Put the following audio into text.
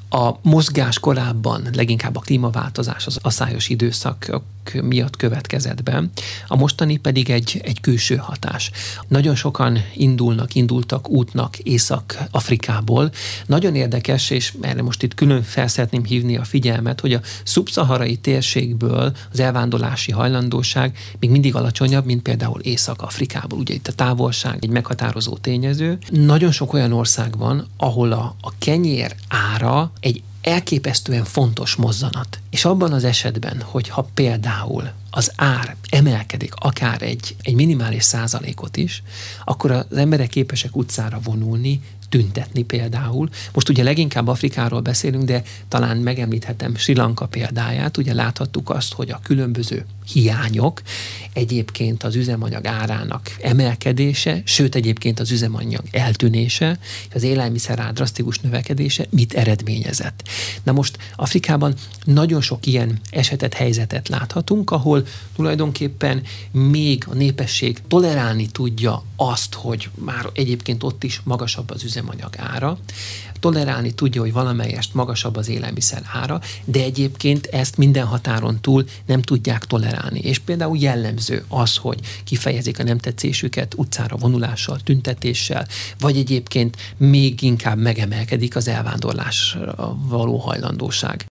a mozgás korábban leginkább a klímaváltozás, az aszályos időszak miatt következett be, a mostani pedig egy külső hatás. Nagyon sokan indultak útnak Észak-Afrikából. Nagyon érdekes, és erre most itt külön fel szeretném hívni a figyelmet, hogy a szubszaharai térségből az elvándorlási hajlandóság még mindig alacsonyabb, mint például Észak-Afrikából. Ugye itt a távolság egy meghatározó tényező. Nagyon sok olyan ország van, ahol a kenyér ára egy elképesztően fontos mozzanat. És abban az esetben, hogyha például az ár emelkedik akár egy minimális százalékot is, akkor az emberek képesek utcára vonulni, tüntetni például. Most ugye leginkább Afrikáról beszélünk, de talán megemlíthetem Sri Lanka példáját. Ugye láthattuk azt, hogy a különböző hiányok, egyébként az üzemanyag árának emelkedése, sőt egyébként az üzemanyag eltűnése, az élelmiszer ár drasztikus növekedése mit eredményezett. Na most Afrikában nagyon sok ilyen esetet, helyzetet láthatunk, ahol tulajdonképpen még a népesség tolerálni tudja azt, hogy már egyébként ott is magasabb az üzemanyag ára, tolerálni tudja, hogy valamelyest magasabb az élelmiszer ára, de egyébként ezt minden határon túl nem tudják tolerálni. És például jellemző az, hogy kifejezik a nem tetszésüket utcára vonulással, tüntetéssel, vagy egyébként még inkább megemelkedik az elvándorlásra való hajlandóság.